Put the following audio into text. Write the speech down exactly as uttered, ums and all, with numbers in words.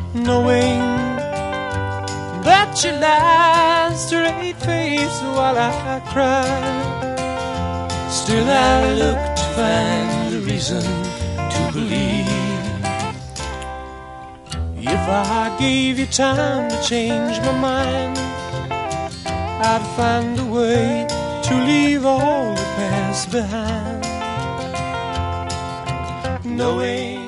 knowing that you lie straight face while I cry. Still I look to find a reason to believe. If I gave you time to change my mind, I'd find a way to leave all the past behind. Knowing